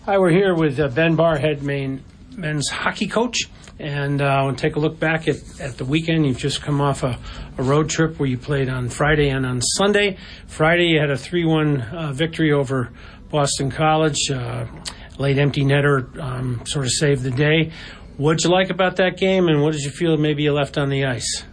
Hi, we're here with Ben Barrhead, Maine men's hockey coach, and we'll take a look back at the weekend. You've just come off a road trip where you played on Friday and on Sunday. Friday, you had a 3-1 victory over Boston College. Late empty netter sort of saved the day. What did you like about that game, and what did you feel maybe you left on the ice?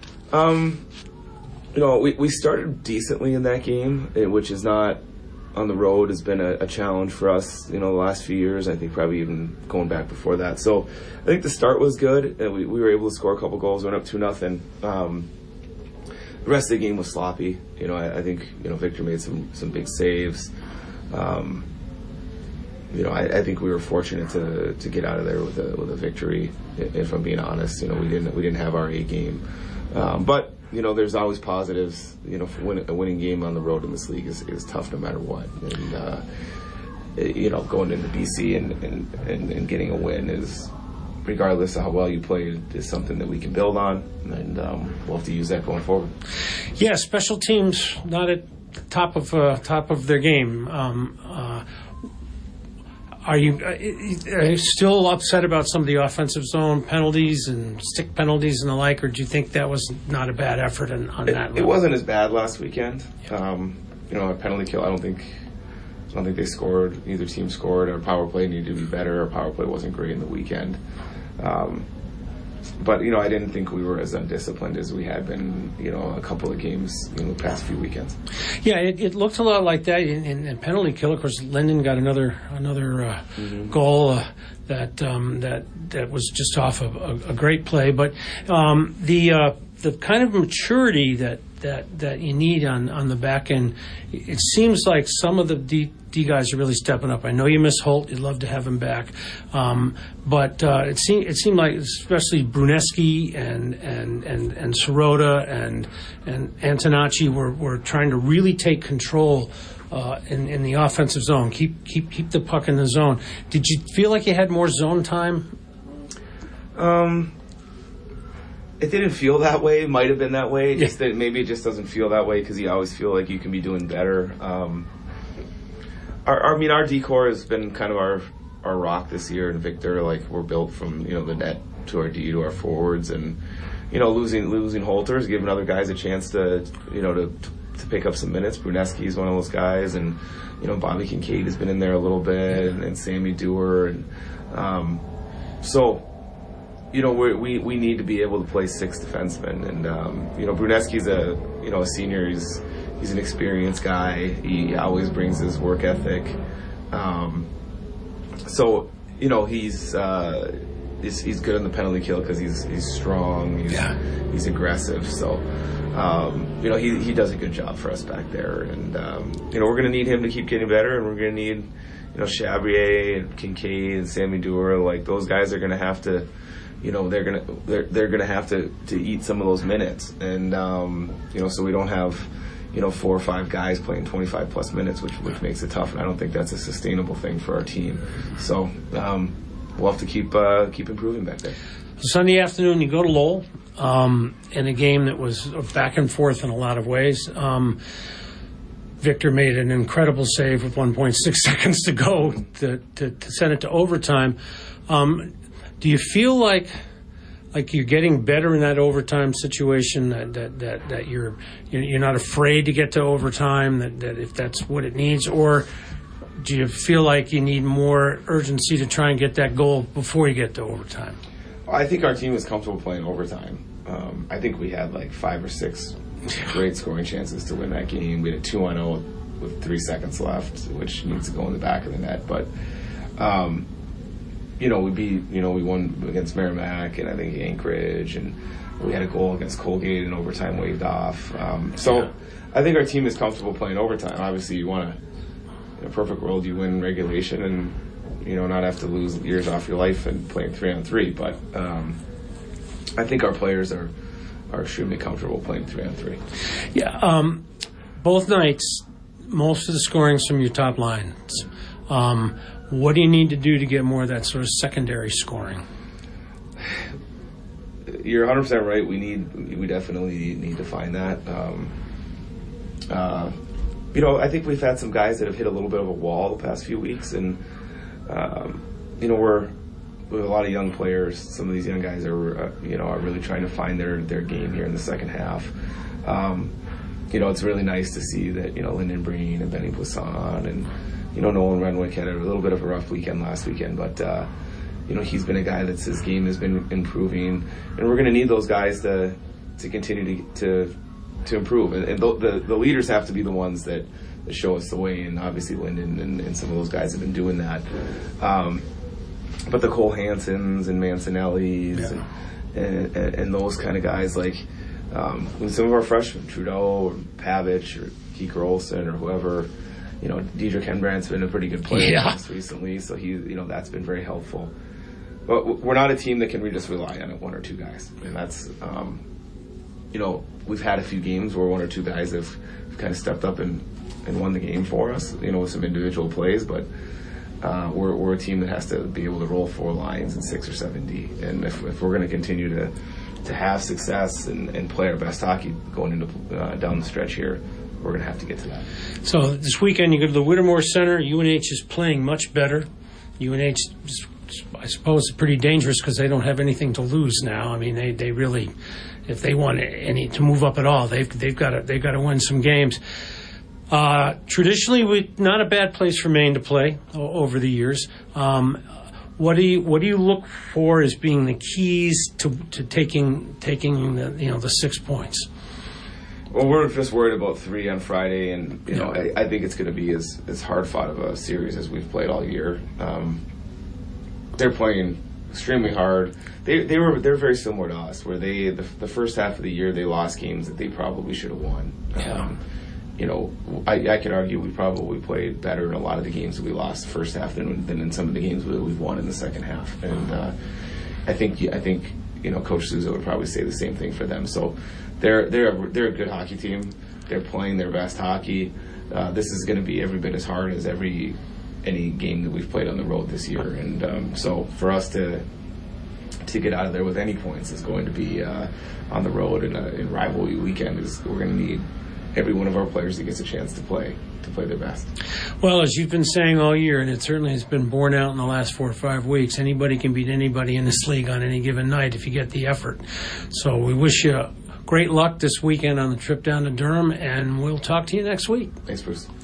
We started decently in that game, which is not on the road has been a challenge for us, the last few years. I think probably even going back before that. So I think the start was good, and we were able to score a couple goals, went up 2-0. The rest of the game was sloppy. I think Victor made some big saves. I think we were fortunate to get out of there with a victory. If I'm being honest, we didn't have our A game, but there's always positives. For a winning game on the road in this league is tough no matter what. And going into BC and getting a win is, regardless of how well you played, is something that we can build on, and we'll have to use that going forward. Yeah, special teams not at the top of their game. Are you still upset about some of the offensive zone penalties and stick penalties and the like, or do you think that was not a bad effort on that level? It wasn't as bad last weekend. Yeah. A penalty kill, I don't think they scored. Neither team scored. Our power play needed to be better. Our power play wasn't great in the weekend. But I didn't think we were as undisciplined as we had been, a couple of games the past few weekends. Yeah, it looked a lot like that in penalty kill. Of course, Linden got another goal that was just off a great play. But the kind of maturity that you need on the back end, it seems like some of the D guys are really stepping up. I know you miss Holt; you'd love to have him back, but it seemed like especially Bruneski and Sirota and Antonacci were trying to really take control in the offensive zone, keep the puck in the zone. Did you feel like you had more zone time? It didn't feel that way. It might have been that way. Just that maybe it just doesn't feel that way because you always feel like you can be doing better. Our D-core has been kind of our rock this year, and Victor, we're built from the net to our D to our forwards, and losing Holters, giving other guys a chance to pick up some minutes. Bruneski is one of those guys, and Bobby Kincaid has been in there a little bit, and Sammy Dewar, and so. We need to be able to play 6 defensemen, and Bruneski's a senior. He's an experienced guy. He always brings his work ethic. So he's good on the penalty kill because he's strong. He's aggressive. So he does a good job for us back there, and we're going to need him to keep getting better, and we're going to need Chabrier and Kincaid and Sammy Dewar. Those guys are going to have to. They're gonna have to eat some of those minutes, and so we don't have 4 or 5 guys playing 25 plus minutes, which makes it tough, and I don't think that's a sustainable thing for our team. So we'll have to keep improving back there. Sunday afternoon, you go to Lowell in a game that was back and forth in a lot of ways. Victor made an incredible save with 1.6 seconds to go to send it to overtime. Do you feel like you're getting better in that overtime situation? That you're not afraid to get to overtime? That if that's what it needs, or do you feel like you need more urgency to try and get that goal before you get to overtime? I think our team is comfortable playing overtime. I think we had 5 or 6 great scoring chances to win that game. We had a 2-0 with 3 seconds left, which needs to go in the back of the net, but. We won against Merrimack and I think Anchorage, and we had a goal against Colgate in overtime waved off. I think our team is comfortable playing overtime. Obviously, you want to, in a perfect world, you win regulation and not have to lose years off your life and playing 3-on-3. But I think our players are extremely comfortable playing 3-on-3. Yeah, both nights, most of the scoring's from your top lines. What do you need to do to get more of that sort of secondary scoring? You're 100% right. We definitely need to find that. I think we've had some guys that have hit a little bit of a wall the past few weeks, and we have a lot of young players. Some of these young guys are really trying to find their game here in the second half. It's really nice to see that, Lyndon Breen and Benny Poisson and, Nolan Renwick had a little bit of a rough weekend last weekend, but, he's been a guy that's his game has been improving, and we're going to need those guys to continue to improve. And the leaders have to be the ones that show us the way, and obviously Lyndon and some of those guys have been doing that. But the Cole Hansons and Mancinellis and those kind of guys, like some of our freshmen, Trudeau or Pavich or Keeker Olsen or whoever, Diedrich Henbrandt's been a pretty good player recently, so that's been very helpful. But we're not a team that can just rely on one or two guys, and that's we've had a few games where one or two guys have kind of stepped up and won the game for us, with some individual plays, but we're a team that has to be able to roll 4 lines and 6 or 7 D. And if we're going to continue to have success and play our best hockey going into down the stretch here, we're going to have to get to that. So this weekend you go to the Whittemore Center. UNH is playing much better. UNH, I suppose, is pretty dangerous because they don't have anything to lose now. I mean, they really, if they want to move up at all, they've got to win some games. Traditionally, not a bad place for Maine to play over the years. What do you look for as being the keys to taking the 6 points? Well, we're just worried about 3 on Friday, and I think it's going to be as hard fought of a series as we've played all year. They're playing extremely hard. They're very similar to us, where the first half of the year they lost games that they probably should have won. I could argue we probably played better in a lot of the games that we lost the first half than in some of the games that we've won in the second half. And I think Coach Souza would probably say the same thing for them. So they're a good hockey team. They're playing their best hockey. This is going to be every bit as hard as any game that we've played on the road this year. And so for us to get out of there with any points is going to be on the road in rivalry weekend. We're going to need every one of our players that gets a chance to play their best. Well, as you've been saying all year, and it certainly has been borne out in the last 4 or 5 weeks, anybody can beat anybody in this league on any given night if you get the effort. So we wish you great luck this weekend on the trip down to Durham, and we'll talk to you next week. Thanks, Bruce.